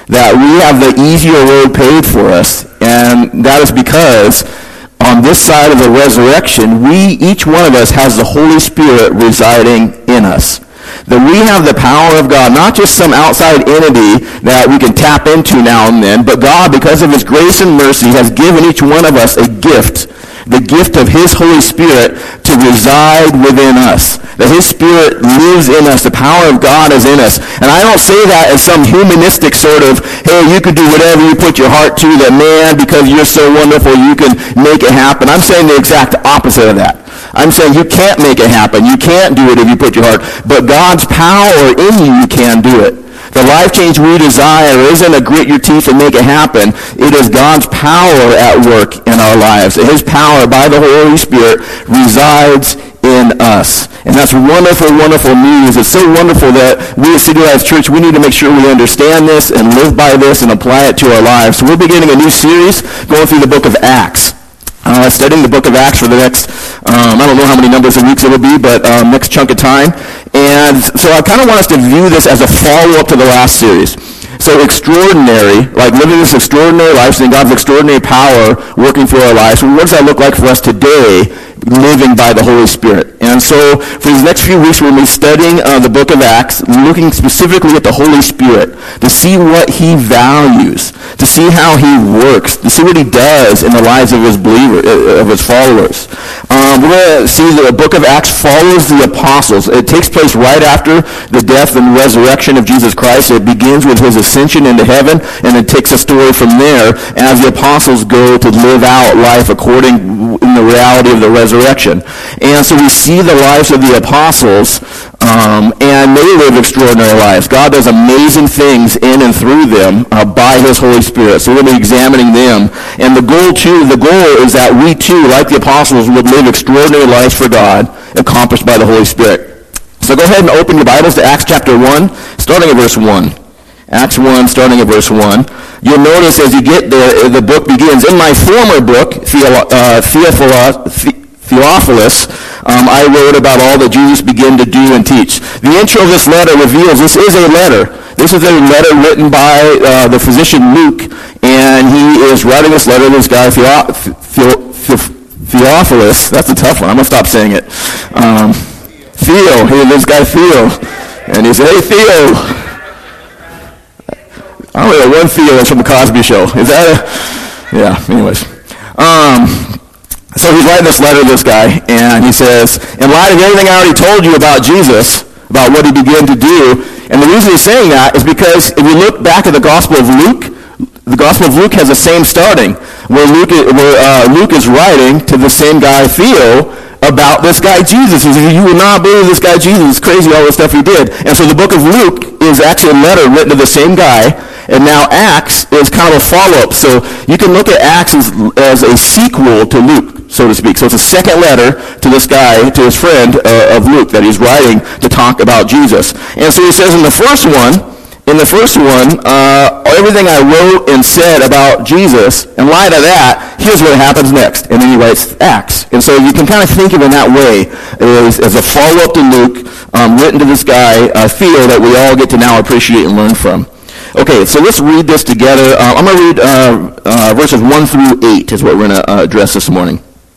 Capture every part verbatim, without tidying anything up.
that we have the easier road paved for us, and that is because on this side of the resurrection, we, each one of us, has the Holy Spirit residing in us. That we have the power of God, not just some outside entity that we can tap into now and then, but God, because of his grace and mercy, has given each one of us a gift, the gift of his Holy Spirit to reside within us. That his Spirit lives in us. The power of God is in us. And I don't say that as some humanistic sort of, hey, you can do whatever you put your heart to, that man, because you're so wonderful, you can make it happen. I'm saying the exact opposite of that. I'm saying you can't make it happen. You can't do it if you put your heart. But God's power in you, you can do it. The life change we desire isn't a grit your teeth and make it happen. It is God's power at work in our lives. His power by the Holy Spirit resides in us. And that's wonderful, wonderful news. It's so wonderful that we at City Life Church, we need to make sure we understand this and live by this and apply it to our lives. So we're beginning a new series going through the book of Acts. Uh, studying the book of Acts for the next, um, I don't know how many numbers of weeks it will be, but um, next chunk of time. And so I kind of want us to view this as a follow-up to the last series. So extraordinary, like living this extraordinary life, seeing God's extraordinary power working through our lives. What does that look like for us today, living by the Holy Spirit? And so for these next few weeks, we'll be studying uh, the book of Acts, looking specifically at the Holy Spirit, to see what he values, to see how he works, to see what he does in the lives of his believers, of his followers. Um, we're going to see the book of Acts follows the apostles. It takes place right after the death and resurrection of Jesus Christ. It begins with his ascension into heaven, and it takes a story from there as the apostles go to live out life according in the reality of the resurrection. And so we see the lives of the apostles, um, and they live extraordinary lives. God does amazing things in and through them uh, by his Holy Spirit. So we'll be examining them. And the goal, too, the goal is that we, too, like the apostles, would live extraordinary lives for God, accomplished by the Holy Spirit. So go ahead and open your Bibles to Acts chapter one, starting at verse one. Acts one, starting at verse one. You'll notice as you get there, the book begins. In my former book, Theophilus, uh, Theophilus, Theophilus, um, I wrote about all that Jesus began to do and teach. The intro of this letter reveals this is a letter. This is a letter written by uh, the physician Luke, and he is writing this letter to this guy, Theo- Theo- Theo- Theophilus. That's a tough one. I'm going to stop saying it. Um, Theo. Hey, this guy Theo. And he said, hey, Theo. I only know one Theo that's from the Cosby Show. Is that a... Yeah, anyways. Um... So he's writing this letter to this guy, and he says, in light of everything I already told you about Jesus, about what he began to do, and the reason he's saying that is because if you look back at the Gospel of Luke, the Gospel of Luke has the same starting, where Luke, where, uh, Luke is writing to the same guy, Theo, about this guy Jesus. He says, you will not believe this guy Jesus. It's crazy all the stuff he did. And so the book of Luke is actually a letter written to the same guy, and now Acts is kind of a follow-up. So you can look at Acts as, as a sequel to Luke, so to speak. So it's a second letter to this guy, to his friend uh, of Luke, that he's writing to talk about Jesus. And so he says in the first one, in the first one, uh, everything I wrote and said about Jesus, in light of that, here's what happens next. And then he writes Acts. And so you can kind of think of it in that way, as, as a follow-up to Luke, um, written to this guy, uh, Theo, that we all get to now appreciate and learn from. Okay, so let's read this together. Uh, I'm going to read uh, uh, verses one through eight is what we're going to uh, address this morning.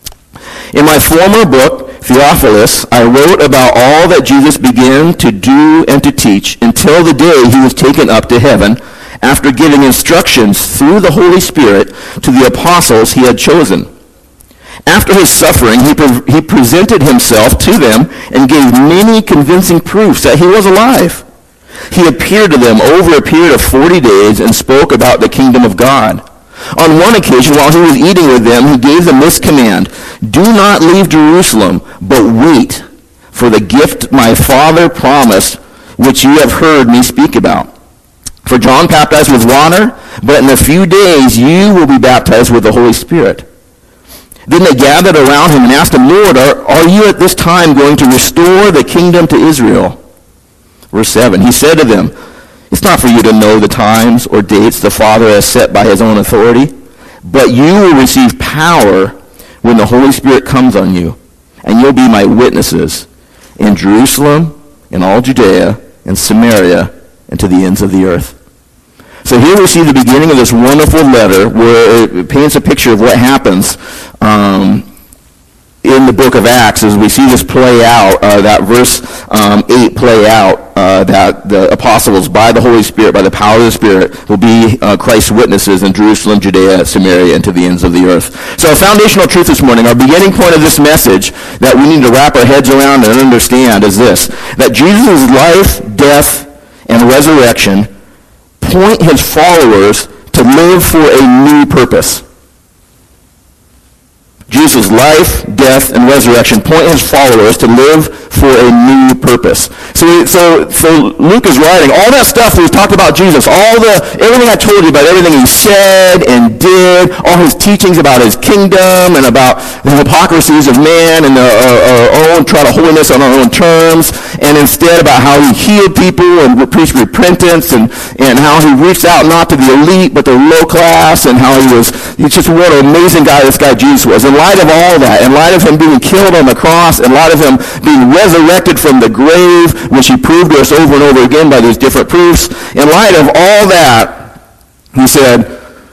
In my former book, Theophilus, I wrote about all that Jesus began to do and to teach until the day he was taken up to heaven, after giving instructions through the Holy Spirit to the apostles he had chosen. After his suffering, he, pre- he presented himself to them and gave many convincing proofs that he was alive. He appeared to them over a period of forty days and spoke about the kingdom of God. On one occasion, while he was eating with them, he gave them this command, do not leave Jerusalem, but wait for the gift my Father promised, which you have heard me speak about. For John baptized with water, but in a few days you will be baptized with the Holy Spirit. Then they gathered around him and asked him, Lord, are, are you at this time going to restore the kingdom to Israel? Verse seven, he said to them, it's not for you to know the times or dates the Father has set by his own authority, but you will receive power when the Holy Spirit comes on you, and you'll be my witnesses in Jerusalem, in all Judea, and Samaria, and to the ends of the earth. So here we see the beginning of this wonderful letter where it paints a picture of what happens um, in the book of Acts as we see this play out, uh, that verse um, eight play out, uh, that the apostles, by the Holy Spirit, by the power of the Spirit, will be uh, Christ's witnesses in Jerusalem, Judea, Samaria, and to the ends of the earth. So a foundational truth this morning, our beginning point of this message that we need to wrap our heads around and understand is this, that Jesus' life, death, and resurrection point his followers to live for a new purpose. Jesus' life, death, and resurrection point his followers to live for a new purpose. So, so, so Luke is writing all that stuff that we've talked about Jesus, all the, everything I told you about, everything he said and did, all his teachings about his kingdom and about the hypocrisies of man and the, uh, our own, try to holiness on our own terms, and instead about how he healed people and preached repentance and, and how he reached out not to the elite but the low class, and how he was, he's just what an amazing guy this guy Jesus was. In light of all that, in light of him being killed on the cross, in light of him being resurrected from the grave, which he proved to us over and over again by these different proofs, in light of all that, he said,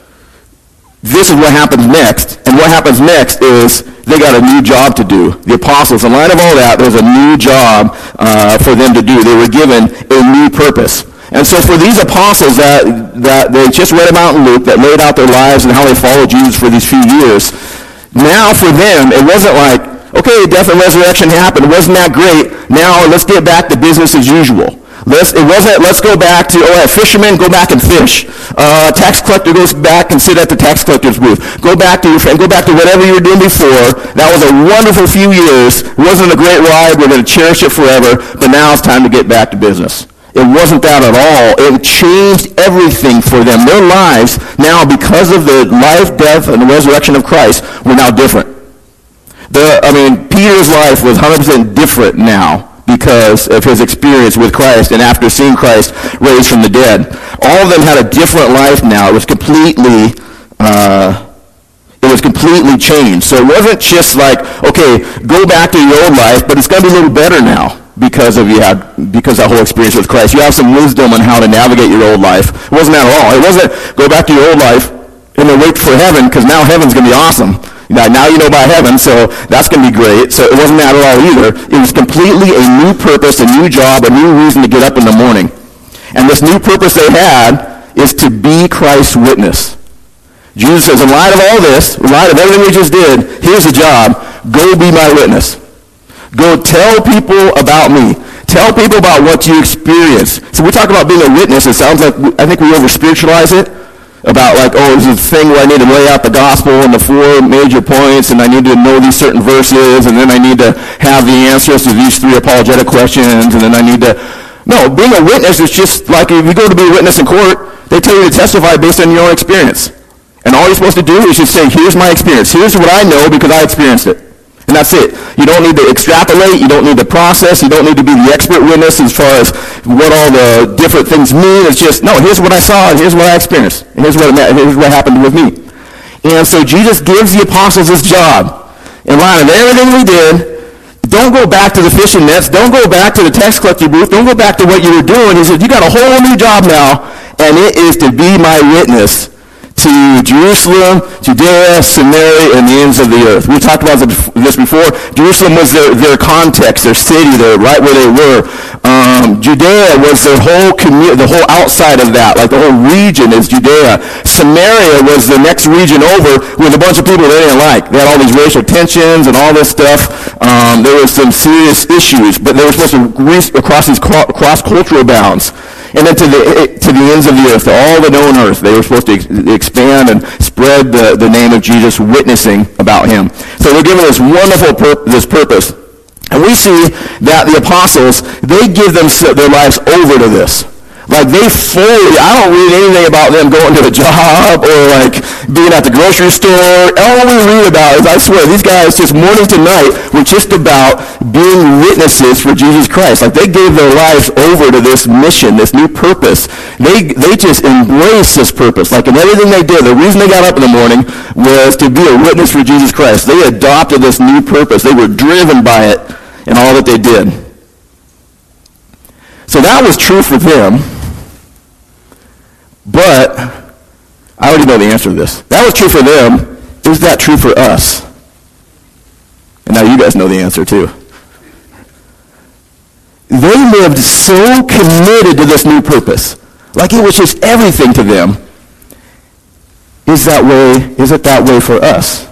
this is what happens next. And what happens next is they got a new job to do. The apostles, in light of all that, there's a new job uh, for them to do. They were given a new purpose. And so for these apostles that, that they just read about in Luke, that laid out their lives and how they followed Jesus for these few years, now for them, it wasn't like, okay, death and resurrection happened. Wasn't that great? Now let's get back to business as usual. Let's, it wasn't, let's go back to, all right, fishermen, go back and fish. Uh, tax collector goes back and sit at the tax collector's booth. Go back to your friend, go back to whatever you were doing before. That was a wonderful few years. It wasn't a great ride. We're going to cherish it forever. But now it's time to get back to business. It wasn't that at all. It changed everything for them. Their lives now, because of the life, death, and the resurrection of Christ, were now different. The, I mean, Peter's life was one hundred percent different now because of his experience with Christ and after seeing Christ raised from the dead. All of them had a different life now. It was completely, uh, it was completely changed. So it wasn't just like, okay, go back to your old life, but it's going to be a little better now. Because of you had, because of that whole experience with Christ. You have some wisdom on how to navigate your old life. It wasn't that at all. It wasn't go back to your old life and then wait for heaven, because now heaven's going to be awesome. Now, now you know about heaven, so that's going to be great. So it wasn't that at all either. It was completely a new purpose, a new job, a new reason to get up in the morning. And this new purpose they had is to be Christ's witness. Jesus says, in light of all this, in light of everything we just did, here's the job. Go be my witness. Go tell people about me. Tell people about what you experience. So we talk about being a witness. It sounds like, I think we over-spiritualize it. About like, oh, this is a thing where I need to lay out the gospel and the four major points, and I need to know these certain verses, and then I need to have the answers to these three apologetic questions, and then I need to... No, being a witness is just like if you go to be a witness in court, they tell you to testify based on your own experience. And all you're supposed to do is just say, here's my experience. Here's what I know because I experienced it. And that's it. You don't need to extrapolate. You don't need to process. You don't need to be the expert witness as far as what all the different things mean. It's just, no, here's what I saw, and here's what I experienced, and here's what, here's what happened with me. And so Jesus gives the apostles this job. In line of everything we did, don't go back to the fishing nets. Don't go back to the tax collector booth. Don't go back to what you were doing. He said, you got a whole new job now, and it is to be my witness to Jerusalem, Judea, Samaria, and the ends of the earth. We talked about this before. Jerusalem was their, their context, their city, their, right where they were. Um, Judea was their whole community, the whole outside of that, like the whole region is Judea. Samaria was the next region over with a bunch of people they didn't like. They had all these racial tensions and all this stuff. Um, there was some serious issues, but they were supposed to reach across these cross-cultural bounds. And then to the to the ends of the earth, to all the known earth, they were supposed to ex- expand and spread the, the name of Jesus, witnessing about him. So they're given this wonderful pur- this purpose. And we see that the apostles, they give them their lives over to this. Like they fully, I don't read anything about them going to a job or like being at the grocery store. All we read about is, I swear, these guys just morning to night were just about being witnesses for Jesus Christ. Like they gave their lives over to this mission, this new purpose. They they just embraced this purpose. Like in everything they did, the reason they got up in the morning was to be a witness for Jesus Christ. They adopted this new purpose. They were driven by it in all that they did. So that was true for them. But I already know the answer to this. That was true for them. Is that true for us? And now you guys know the answer too. They lived so committed to this new purpose. Like it was just everything to them. Is that way, is it that way for us?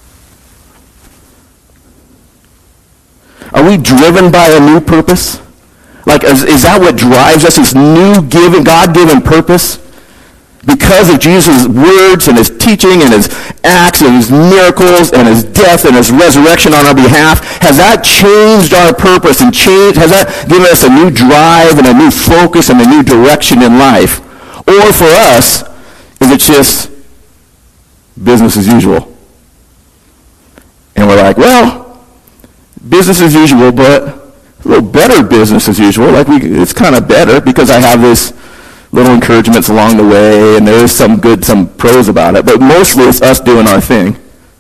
Are we driven by a new purpose? Like, is, is that what drives us, this new given, God-given purpose? Because of Jesus' words and his teaching and his acts and his miracles and his death and his resurrection on our behalf, has that changed our purpose and changed, has that given us a new drive and a new focus and a new direction in life? Or for us, is it just business as usual? And we're like, well, business as usual, but a little better business as usual. Like we, it's kind of better because I have this little encouragements along the way, and there is some good, some pros about it, but mostly it's us doing our thing.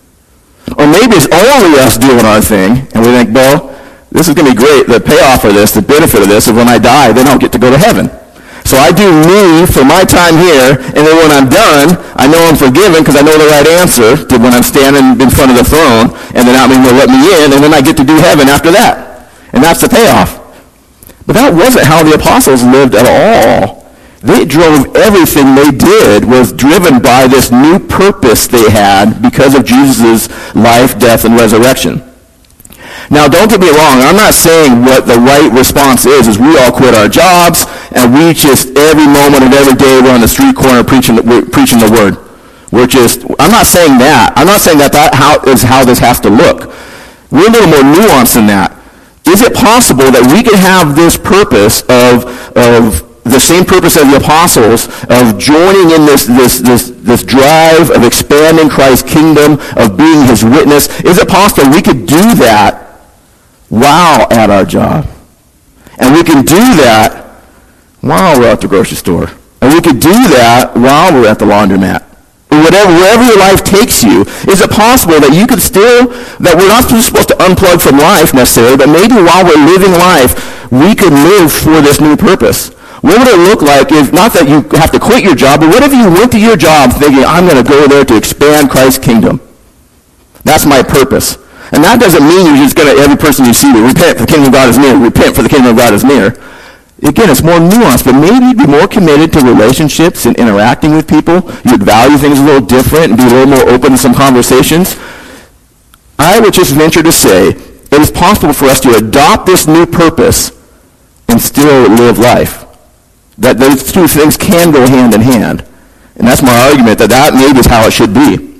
Or maybe it's only us doing our thing, and we think, well, this is going to be great. The payoff of this, the benefit of this, is when I die, then I'll get to go to heaven. So I do me for my time here, and then when I'm done, I know I'm forgiven because I know the right answer to when I'm standing in front of the throne, and then I mean they'll let me in, and then I get to do heaven after that. And that's the payoff. But that wasn't how the apostles lived at all. They drove, everything they did was driven by this new purpose they had because of Jesus' life, death, and resurrection. Now, don't get me wrong. I'm not saying what the right response is, is we all quit our jobs and we just, every moment of every day, we're on the street corner preaching the, we're preaching the word. We're just, I'm not saying that. I'm not saying that that how, is how this has to look. We're a little more nuanced than that. Is it possible that we can have this purpose of, of the same purpose of the apostles, of joining in this, this, this, this drive of expanding Christ's kingdom, of being his witness? Is it possible we could do that while at our job? And we can do that while we're at the grocery store. And we could do that while we're at the laundromat. Or whatever, wherever your life takes you. Is it possible that you could still, that we're not supposed to unplug from life necessarily, but maybe while we're living life, we could live for this new purpose? What would it look like if, not that you have to quit your job, but what if you went to your job thinking, I'm going to go there to expand Christ's kingdom? That's my purpose. And that doesn't mean you're just going to, every person you see, repent for the kingdom of God is near, repent for the kingdom of God is near. Again, it's more nuanced, but maybe you'd be more committed to relationships and interacting with people. You'd value things a little different and be a little more open to some conversations. I would just venture to say it is possible for us to adopt this new purpose and still live life. That those two things can go hand in hand. And that's my argument, that that maybe is how it should be.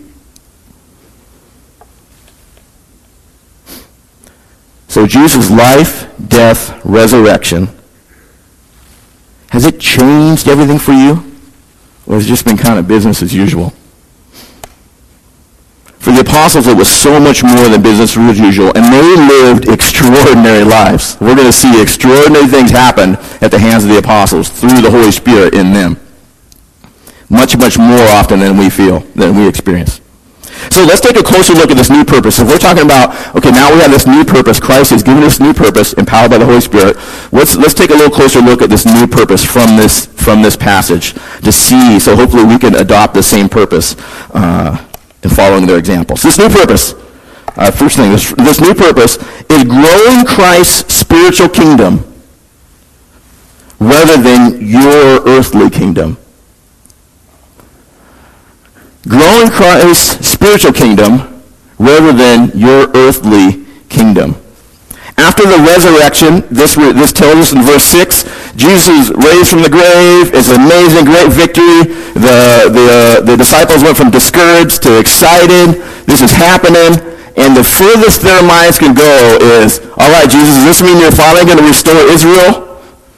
So Jesus' life, death, resurrection, has it changed everything for you? Or has it just been kind of business as usual? For the apostles, it was so much more than business as usual, and they lived extraordinary lives. We're going to see extraordinary things happen at the hands of the apostles through the Holy Spirit in them. Much, much more often than we feel, than we experience. So let's take a closer look at this new purpose. If we're talking about, okay, now we have this new purpose. Christ has given us new purpose, empowered by the Holy Spirit. Let's let's take a little closer look at this new purpose from this from this passage to see. So hopefully we can adopt the same purpose uh, in following their examples. This new purpose, uh, first thing, this, this new purpose is growing Christ's spiritual kingdom rather than your earthly kingdom. Growing Christ's spiritual kingdom rather than your earthly kingdom. After the resurrection, this, this tells us in verse six, Jesus is raised from the grave. It's an amazing, great victory. The, the, uh, the disciples went from discouraged to excited. This is happening. And the furthest their minds can go is, all right, Jesus, does this mean you're finally going to restore Israel?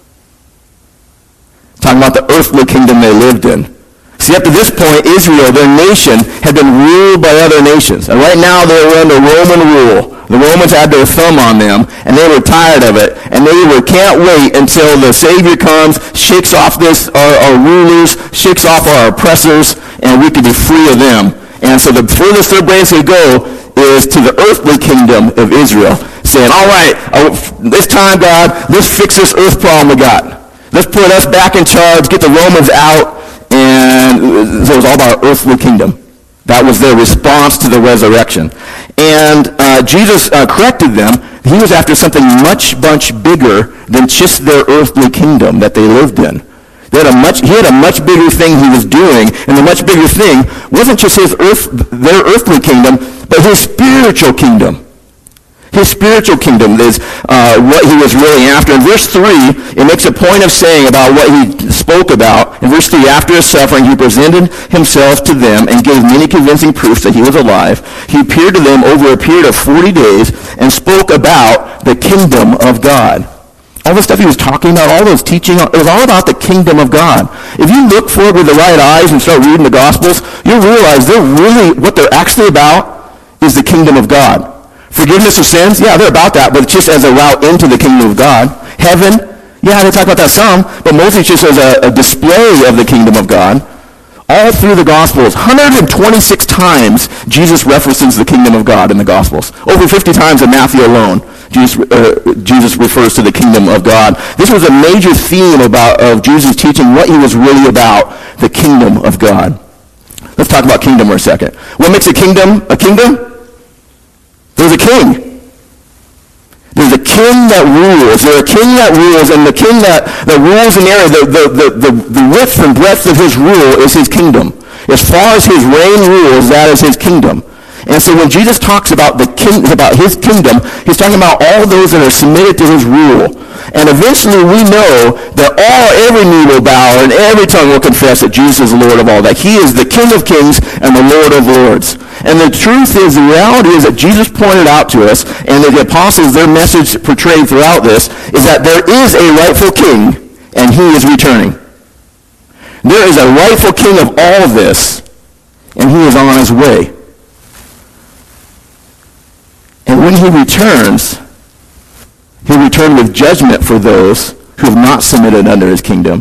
Talking about the earthly kingdom they lived in. See, up to this point, Israel, their nation, had been ruled by other nations. And right now, they were under Roman rule. The Romans had their thumb on them, and they were tired of it. And they were, can't wait until the Savior comes, shakes off this, our, our rulers, shakes off our oppressors, and we can be free of them. And so the furthest their brains could go is to the earthly kingdom of Israel, saying, all right, this time, God, let's fix this earth problem we got. Let's put us back in charge, get the Romans out, and so it was all about earthly kingdom. That was their response to the resurrection. And uh, Jesus uh, corrected them. He was after something much, much bigger than just their earthly kingdom that they lived in. They had a much, he had a much bigger thing he was doing, and the much bigger thing wasn't just his earth, their earthly kingdom, but his spiritual kingdom. His spiritual kingdom is uh, what he was really after. In verse three, it makes a point of saying about what he spoke about. In verse three, after his suffering, he presented himself to them and gave many convincing proofs that he was alive. He appeared to them over a period of forty days and spoke about the kingdom of God. All the stuff he was talking about, all those teaching, it was all about the kingdom of God. If you look for it with the right eyes and start reading the Gospels, you'll realize they're really, what they're actually about is the kingdom of God. Forgiveness of sins, yeah, they're about that, but it's just as a route into the kingdom of God. Heaven, yeah, they talk about that some, but mostly just as a, a display of the kingdom of God. All through the Gospels, one hundred twenty-six times Jesus references the kingdom of God in the Gospels. Over fifty times in Matthew alone, Jesus, uh, Jesus refers to the kingdom of God. This was a major theme about of Jesus teaching what he was really about, the kingdom of God. Let's talk about kingdom for a second. What makes a kingdom a kingdom? There's a king. There's a king that rules. There's a king that rules, and the king that, that rules an area, the, the, the, the, the width and breadth of his rule is his kingdom. As far as his reign rules, that is his kingdom. And so when Jesus talks about the king, about his kingdom, he's talking about all those that are submitted to his rule. And eventually we know that all, every knee will bow and every tongue will confess that Jesus is the Lord of all, that he is the King of kings and the Lord of lords. And the truth is, the reality is that Jesus pointed out to us, and the apostles, their message portrayed throughout this, is that there is a rightful king, and he is returning. There is a rightful king of all this, and he is on his way. And when he returns, he'll return with judgment for those who have not submitted under his kingdom,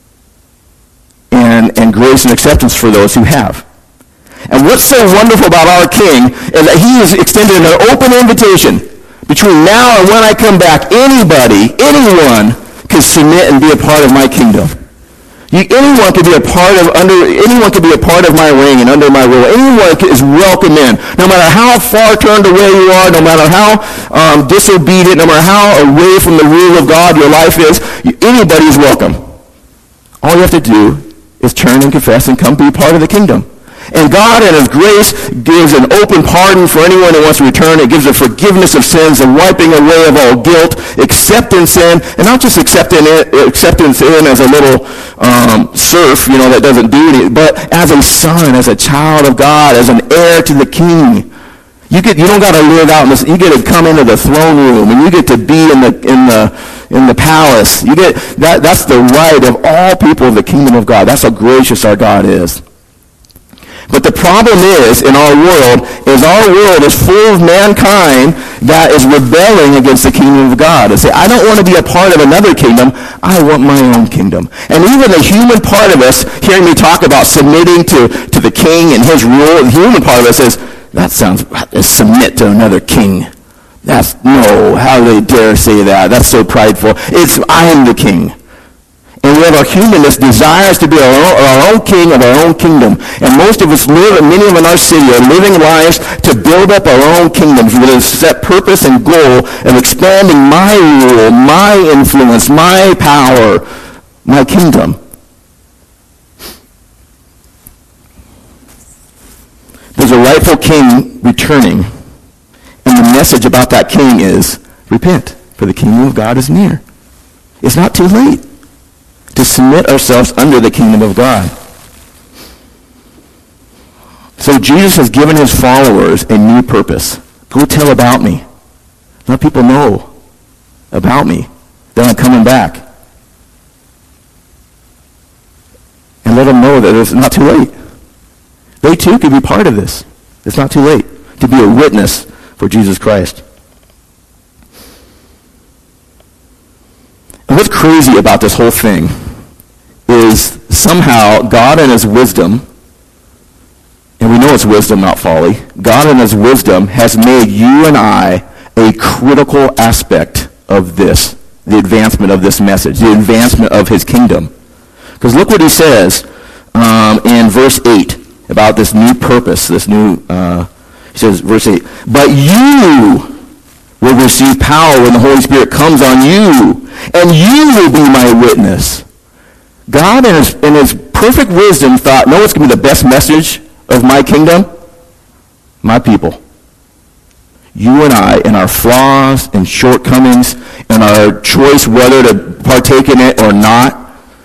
and, and grace and acceptance for those who have. And what's so wonderful about our King is that he has extended an open invitation. Between now and when I come back, anybody, anyone can submit and be a part of my kingdom. You, anyone can be a part of under. Anyone can be a part of my reign and under my rule. Anyone is welcome in, no matter how far turned away you are, no matter how um, disobedient, no matter how away from the rule of God your life is. Anybody is welcome. All you have to do is turn and confess and come be part of the kingdom. And God, in his grace, gives an open pardon for anyone who wants to return. It gives a forgiveness of sins, a wiping away of all guilt, acceptance in, and not just accepting it, acceptance in as a little um, serf, you know, that doesn't do anything, but as a son, as a child of God, as an heir to the King. You get, you don't got to live out in this. You get to come into the throne room, and you get to be in the in the in the palace. You get that. That's the right of all people of the kingdom of God. That's how gracious our God is. But the problem is, in our world, is our world is full of mankind that is rebelling against the kingdom of God. They say, I don't want to be a part of another kingdom. I want my own kingdom. And even the human part of us, hearing me talk about submitting to, to the king and his rule, the human part of us says, that sounds, submit to another king. That's, no, how do they dare say that? That's so prideful. It's, I am the king. And we have our humanness desires to be our own, our own king of our own kingdom. And most of us live, and many of us in our city are living lives to build up our own kingdoms with a set purpose and goal of expanding my rule, my influence, my power, my kingdom. There's a rightful king returning. And the message about that king is, repent, for the kingdom of God is near. It's not too late to submit ourselves under the kingdom of God. So Jesus has given his followers a new purpose. Go tell about me. Let people know about me, that I'm coming back. And let them know that it's not too late. They too can be part of this. It's not too late to be a witness for Jesus Christ. And what's crazy about this whole thing is somehow God in his wisdom, and we know it's wisdom, not folly, God in his wisdom has made you and I a critical aspect of this, the advancement of this message, the advancement of his kingdom. Because look what he says, um, in verse eight about this new purpose, this new, uh, he says, verse eight, but you will receive power when the Holy Spirit comes on you, and you will be my witness. God, in his, in his perfect wisdom, thought, know what's going to be the best message of my kingdom? My people. You and I, in our flaws and shortcomings, and our choice whether to partake in it or not,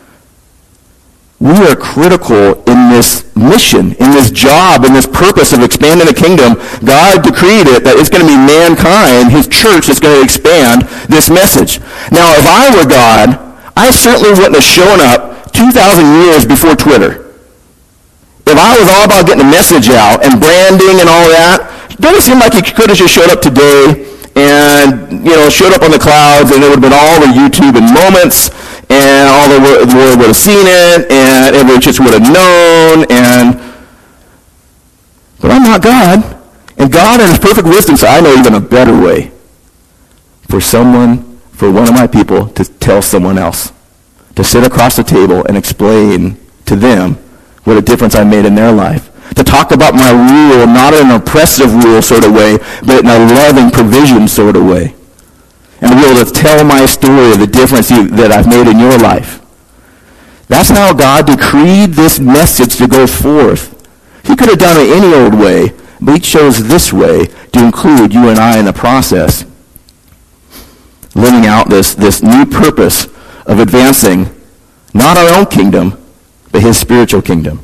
we are critical in this mission, in this job, in this purpose of expanding the kingdom. God decreed it that it's going to be mankind, his church, that's going to expand this message. Now, if I were God, I certainly wouldn't have shown up two thousand years before Twitter. If I was all about getting the message out and branding and all that, doesn't it seem like he could have just showed up today and, you know, showed up on the clouds, and it would have been all over YouTube in moments, and all the world, the world would have seen it, and everyone just would have known, and, but I'm not God. And God in his perfect wisdom said, I know even a better way for someone, for one of my people to tell someone else, to sit across the table and explain to them what a difference I made in their life. To talk about my rule, not in an oppressive rule sort of way, but in a loving provision sort of way. And be able to tell my story of the difference you, that I've made in your life. That's how God decreed this message to go forth. He could have done it any old way, but he chose this way to include you and I in the process. Living out this, this new purpose of advancing not our own kingdom, but his spiritual kingdom.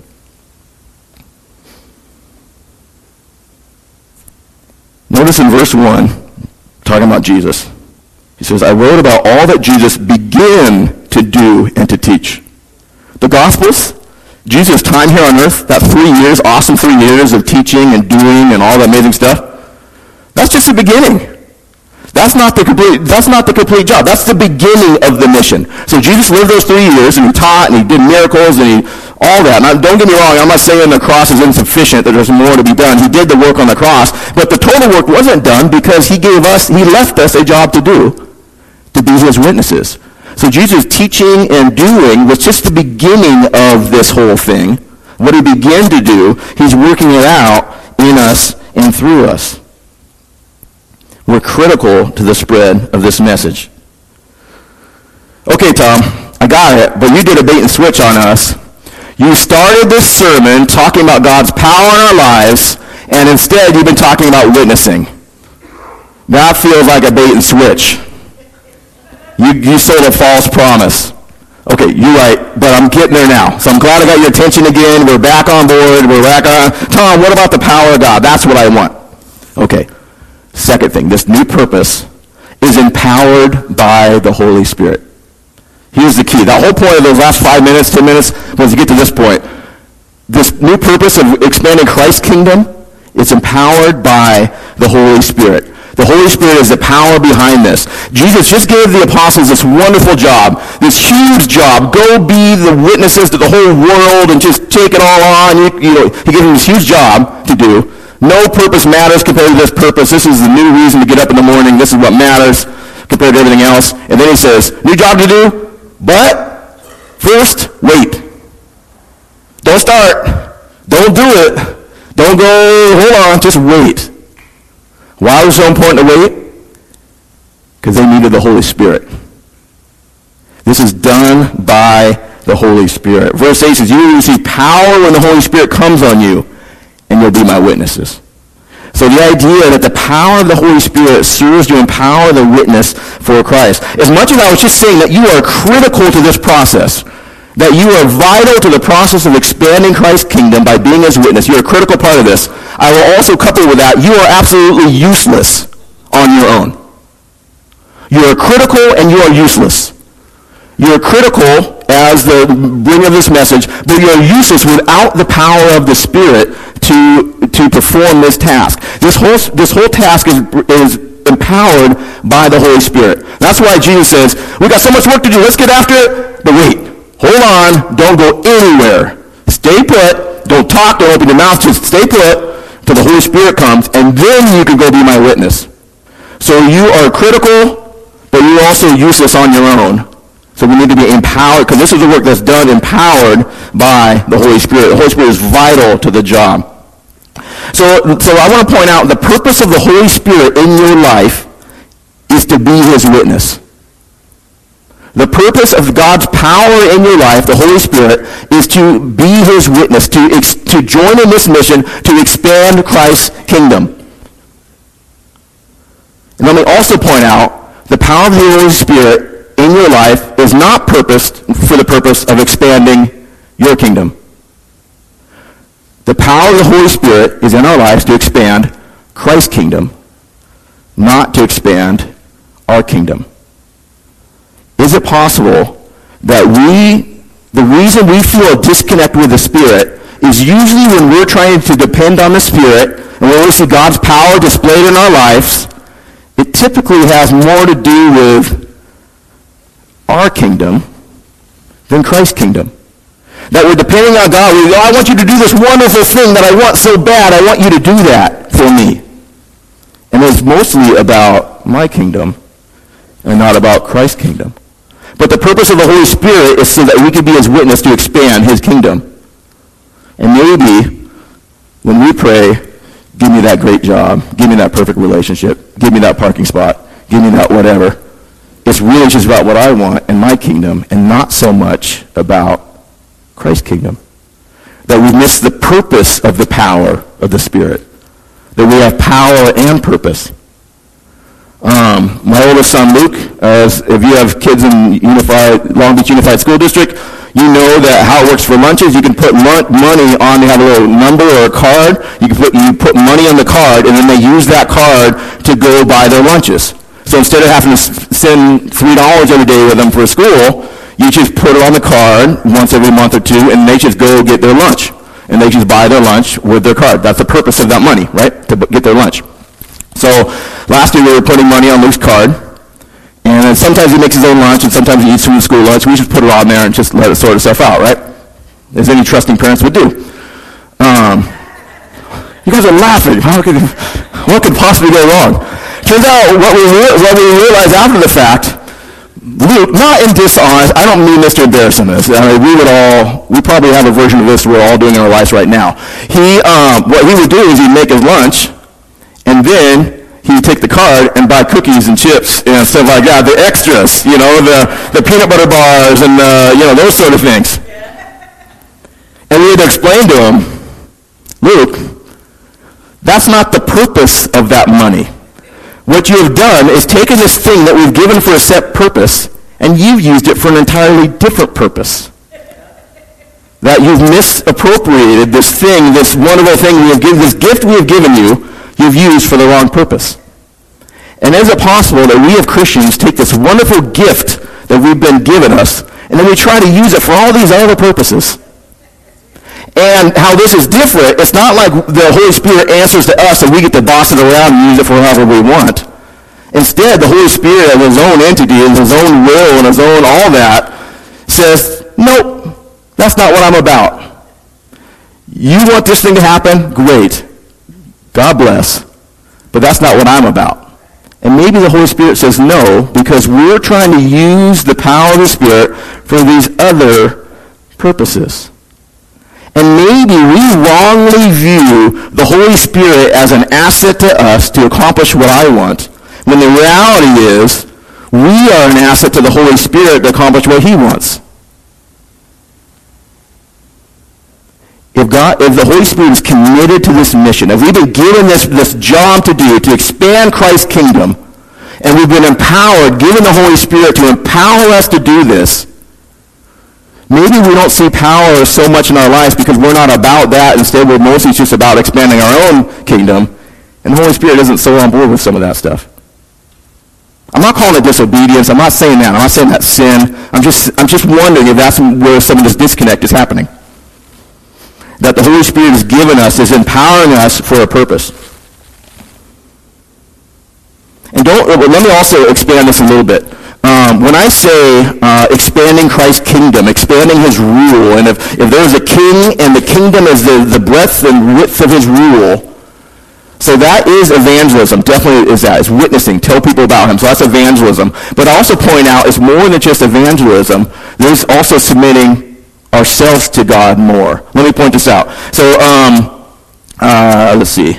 Notice in verse one, talking about Jesus, he says, I wrote about all that Jesus began to do and to teach. The Gospels, Jesus' time here on earth, that three years, awesome three years of teaching and doing and all that amazing stuff, that's just the beginning. That's not the complete, that's not the complete job. That's the beginning of the mission. So Jesus lived those three years, and he taught, and he did miracles, and he, all that. Now, don't get me wrong, I'm not saying the cross is insufficient, that there's more to be done. He did the work on the cross, but the total work wasn't done because he gave us, he left us a job to do, to be his witnesses. So Jesus' teaching and doing was just the beginning of this whole thing. What he began to do, he's working it out in us and through us. We're critical to the spread of this message. Okay, Tom, I got it, but you did a bait and switch on us. You started this sermon talking about God's power in our lives, and instead you've been talking about witnessing. That feels like a bait and switch. You, you sold a false promise. Okay, you're right, but I'm getting there now. So I'm glad I got your attention again. We're back on board. We're back on. Tom, what about the power of God? That's what I want. Okay. Second thing, this new purpose is empowered by the Holy Spirit. Here's the key. The whole point of those last five minutes, ten minutes, was to get to this point. This new purpose of expanding Christ's kingdom is empowered by the Holy Spirit. The Holy Spirit is the power behind this. Jesus just gave the apostles this wonderful job, this huge job. Go be the witnesses to the whole world and just take it all on. You, you know, he gave them this huge job to do. No purpose matters compared to this purpose. This is the new reason to get up in the morning. This is what matters compared to everything else. And then he says, new job to do, but first, wait. Don't start. Don't do it. Don't go, hold on, just wait. Why was it so important to wait? Because they needed the Holy Spirit. This is done by the Holy Spirit. Verse eight says, you will receive power when the Holy Spirit comes on you, and you'll be my witnesses. So the idea that the power of the Holy Spirit serves to empower the witness for Christ. As much as I was just saying that you are critical to this process, that you are vital to the process of expanding Christ's kingdom by being his witness, you're a critical part of this. I will also couple with that, you are absolutely useless on your own. You are critical and you are useless. You are critical as the bringer of this message, but you are useless without the power of the Spirit to, to perform this task. This whole, this whole task is, is empowered by the Holy Spirit. That's why Jesus says, we got so much work to do, let's get after it, but wait, hold on, don't go anywhere. Stay put, don't talk, don't open your mouth, just stay put till the Holy Spirit comes, and then you can go be my witness. So you are critical, but you're also useless on your own. So we need to be empowered, because this is the work that's done empowered by the Holy Spirit. The Holy Spirit is vital to the job. So, so I want to point out the purpose of the Holy Spirit in your life is to be his witness. The purpose of God's power in your life, the Holy Spirit, is to be his witness, to, ex- to join in this mission to expand Christ's kingdom. And let me also point out, the power of the Holy Spirit in your life is not purposed for the purpose of expanding your kingdom. The power of the Holy Spirit is in our lives to expand Christ's kingdom, not to expand our kingdom. Is it possible that we, the reason we feel a disconnect with the Spirit is usually when we're trying to depend on the Spirit and when we see God's power displayed in our lives, it typically has more to do with our kingdom than Christ's kingdom. That we're depending on God. We go, I want you to do this wonderful thing that I want so bad. I want you to do that for me. And it's mostly about my kingdom and not about Christ's kingdom. But the purpose of the Holy Spirit is so that we can be his witness to expand his kingdom. And maybe when we pray, give me that great job, give me that perfect relationship, give me that parking spot, give me that whatever, it's really just about what I want in my kingdom and not so much about Christ's kingdom. That we miss the purpose of the power of the Spirit. That we have power and purpose. Um, my oldest son, Luke, as if you have kids in Unified, Long Beach Unified School District, you know that how it works for lunches. You can put mo- money on, you have a little number or a card. You can put, you put money on the card, and then they use that card to go buy their lunches. So instead of having to send three dollars every day with them for school, you just put it on the card once every month or two, and they just go get their lunch. And they just buy their lunch with their card. That's the purpose of that money, right? To get their lunch. So last year we were putting money on Luke's card. And then sometimes he makes his own lunch, and sometimes he eats from the school lunch. We just put it on there and just let it sort itself out, right? As any trusting parents would do. Um, you guys are laughing. How could, what could possibly go wrong? Turns out what we, re- what we realized after the fact, Luke, not in dishonest, I don't mean this to embarrass him. This. I mean, we would all, we probably have a version of this we're all doing in our lives right now. He, um, what he would do is he'd make his lunch, and then he would take the card and buy cookies and chips and stuff like that, the extras, you know, the, the peanut butter bars and, uh, you know, those sort of things. And we had to explain to him, Luke, that's not the purpose of that money. What you have done is taken this thing that we've given for a set purpose, and you've used it for an entirely different purpose. That you've misappropriated this thing, this wonderful thing we have given, this gift we have given you, you've used for the wrong purpose. And is it possible that we as Christians take this wonderful gift that we've been given us, and then we try to use it for all these other purposes? And how this is different, it's not like the Holy Spirit answers to us and we get to boss it around and use it for however we want. Instead, the Holy Spirit, as his own entity, and his own will, and his own all that, says, nope, that's not what I'm about. You want this thing to happen? Great. God bless. But that's not what I'm about. And maybe the Holy Spirit says no, because we're trying to use the power of the Spirit for these other purposes. And maybe we wrongly view the Holy Spirit as an asset to us to accomplish what I want, when the reality is we are an asset to the Holy Spirit to accomplish what he wants. If God, if the Holy Spirit is committed to this mission, if we've been given this, this job to do, to expand Christ's kingdom, and we've been empowered, given the Holy Spirit to empower us to do this, maybe we don't see power so much in our lives because we're not about that. Instead, we're mostly just about expanding our own kingdom. And the Holy Spirit isn't so on board with some of that stuff. I'm not calling it disobedience. I'm not saying that. I'm not saying that's sin. I'm just, I'm just wondering if that's where some of this disconnect is happening. That the Holy Spirit has given us, is empowering us for a purpose. And don't, let me also expand this a little bit. Um, when I say uh, expanding Christ's kingdom, expanding his rule, and if, if there's a king and the kingdom is the, the breadth and width of his rule, So that is evangelism. Definitely is that. It's witnessing. Tell people about him. So that's evangelism. But I also point out it's more than just evangelism. There's also submitting ourselves to God more. Let me point this out. So, um, uh, let's see.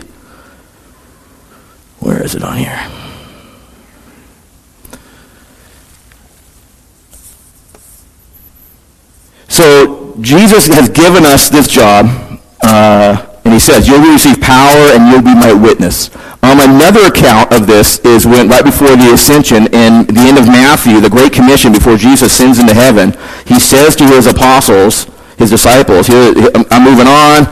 Where is it on here? So Jesus has given us this job. Uh, And he says, you'll receive power and you'll be my witness. Um, another account of this is when right before the ascension in the end of Matthew, the Great Commission, before Jesus sends into heaven, he says to his apostles, his disciples, here, I'm moving on,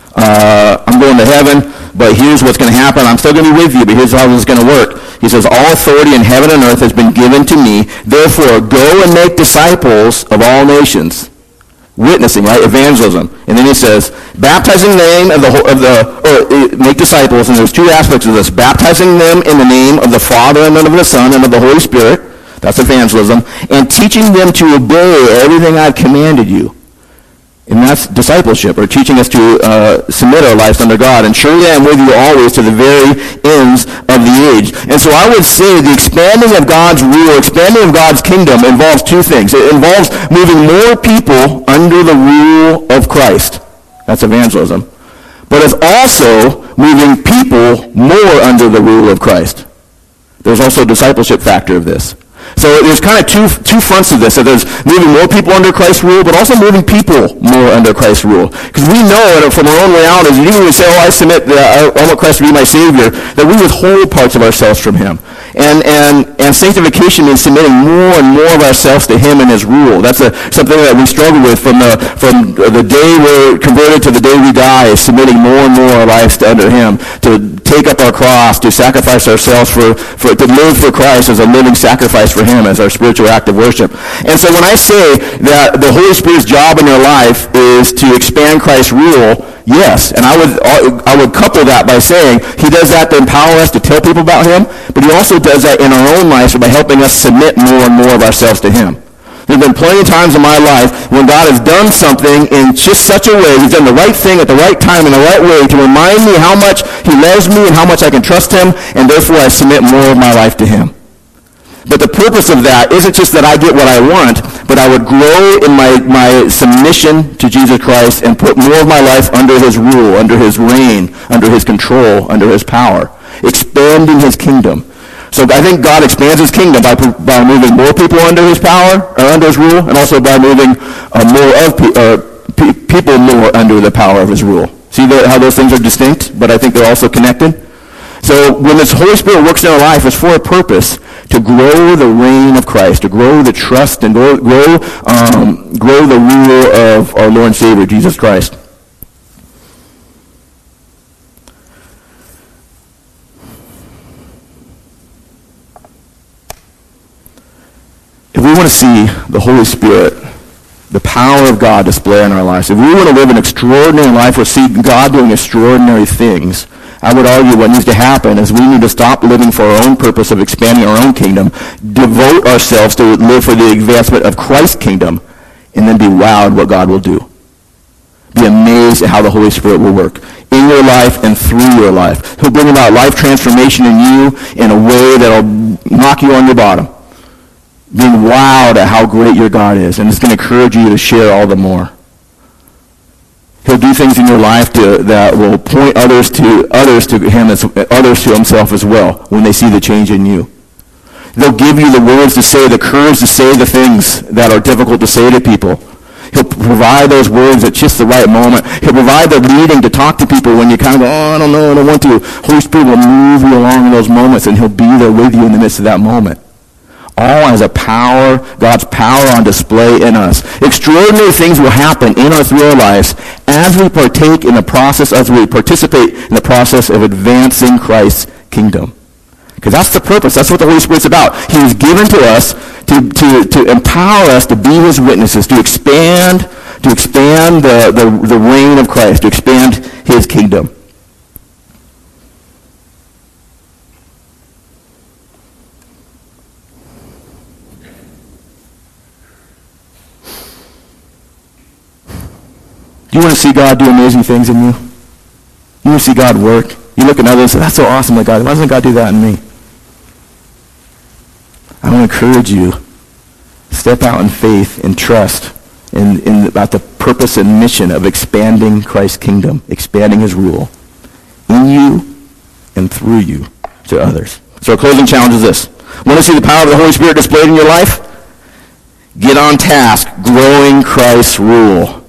uh, I'm going to heaven, but here's what's going to happen. I'm still going to be with you, but here's how this is going to work. He says, all authority in heaven and earth has been given to me. Therefore, go and make disciples of all nations. Witnessing, right? Evangelism. And then he says, baptizing the name of the, of the or uh, make disciples, and there's two aspects of this. Baptizing them in the name of the Father and of the Son and of the Holy Spirit. That's evangelism. And teaching them to obey everything I've commanded you. And that's discipleship, or teaching us to uh, submit our lives under God. And surely I am with you always to the very ends of the age. And so I would say the expanding of God's rule, expanding of God's kingdom involves two things. It involves moving more people under the rule of Christ. That's evangelism. But it's also moving people more under the rule of Christ. There's also a discipleship factor of this. So there's kind of two two fronts of this. So there's moving more people under Christ's rule, but also moving people more under Christ's rule. Because we know from our own realities, even when we say, oh, I submit, that I want Christ to be my Savior, that we withhold parts of ourselves from him. And, and, and sanctification means submitting more and more of ourselves to him and his rule. That's a, something that we struggle with from the, from the day we're converted to the day we die, is submitting more and more of our lives to under him, to take up our cross, to sacrifice ourselves for, for, to live for Christ as a living sacrifice for him, as our spiritual act of worship. And so when I say that the Holy Spirit's job in your life is to expand Christ's rule, yes, and I would I would couple that by saying he does that to empower us to tell people about him, but he also does that in our own lives by helping us submit more and more of ourselves to him. There have been plenty of times in my life when God has done something in just such a way, he's done the right thing at the right time in the right way to remind me how much he loves me and how much I can trust him, and therefore I submit more of my life to him. But the purpose of that isn't just that I get what I want, but I would grow in my, my submission to Jesus Christ and put more of my life under his rule, under his reign, under his control, under his power, expanding his kingdom. So I think God expands his kingdom by, by moving more people under his power, or under his rule, and also by moving uh, more of pe- uh, pe- people more under the power of his rule. See the, how those things are distinct, but I think they're also connected? So when this Holy Spirit works in our life, it's for a purpose, to grow the reign of Christ, to grow the trust and grow, grow, um, grow the rule of our Lord and Savior, Jesus Christ. If we want to see the Holy Spirit, the power of God display in our lives, if we want to live an extraordinary life or see God doing extraordinary things, I would argue what needs to happen is we need to stop living for our own purpose of expanding our own kingdom, devote ourselves to live for the advancement of Christ's kingdom, and then be wowed what God will do. Be amazed at how the Holy Spirit will work in your life and through your life. He'll bring about life transformation in you in a way that will knock you on your bottom. Being wowed at how great your God is, and it's going to encourage you to share all the more. He'll do things in your life to, that will point others to others to him, as, others to himself as well when they see the change in you. They'll give you the words to say, the courage to say the things that are difficult to say to people. He'll provide those words at just the right moment. He'll provide the leading to talk to people when you kind of go, oh, I don't know, I don't want to. Holy Spirit will move you along in those moments, and he'll be there with you in the midst of that moment. All as a power, God's power on display in us. Extraordinary things will happen in or through our lives as we partake in the process, as we participate in the process of advancing Christ's kingdom. Because that's the purpose. That's what the Holy Spirit's about. He was given to us to, to, to empower us to be his witnesses, to expand, to expand the, the, the reign of Christ, to expand his kingdom. Do you want to see God do amazing things in you? You want to see God work? You look at others and say, that's so awesome, like God, why doesn't God do that in me? I want to encourage you, step out in faith and trust in, in about the purpose and mission of expanding Christ's kingdom, expanding his rule in you and through you to others. So our closing challenge is this. Want to see the power of the Holy Spirit displayed in your life? Get on task, growing Christ's rule.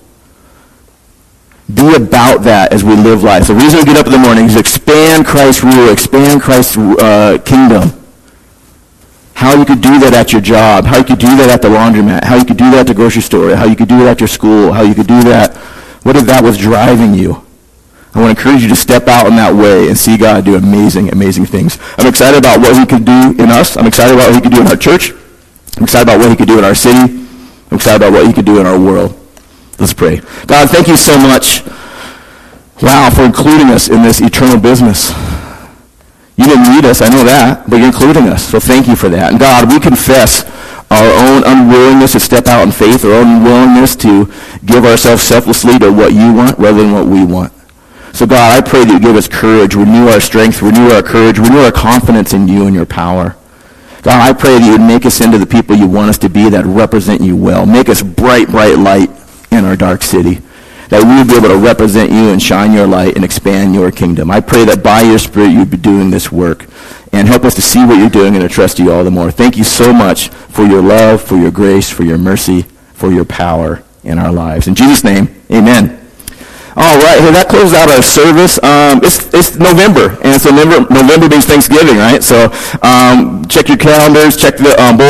Be about that as we live life. The reason we get up in the morning is to expand Christ's rule, expand Christ's uh, kingdom. How you could do that at your job, how you could do that at the laundromat, how you could do that at the grocery store, how you could do it at your school, how you could do that. What if that was driving you? I want to encourage you to step out in that way and see God do amazing, amazing things. I'm excited about what he could do in us. I'm excited about what he could do in our church. I'm excited about what he could do in our city. I'm excited about what he could do in our world. Let's pray. God, thank you so much, wow, for including us in this eternal business. You didn't need us, I know that, but you're including us, so thank you for that. And God, we confess our own unwillingness to step out in faith, our own unwillingness to give ourselves selflessly to what you want rather than what we want. So God, I pray that you give us courage, renew our strength, renew our courage, renew our confidence in you and your power. God, I pray that you would make us into the people you want us to be that represent you well. Make us bright, bright light in our dark city, that we would be able to represent you and shine your light and expand your kingdom. I pray that by your Spirit you would be doing this work and help us to see what you're doing and to trust you all the more. Thank you so much for your love, for your grace, for your mercy, for your power in our lives. In Jesus' name, amen. All right, hey, that closes out our service. Um, it's it's November, and so November, November means Thanksgiving, right? So um, check your calendars, check the um,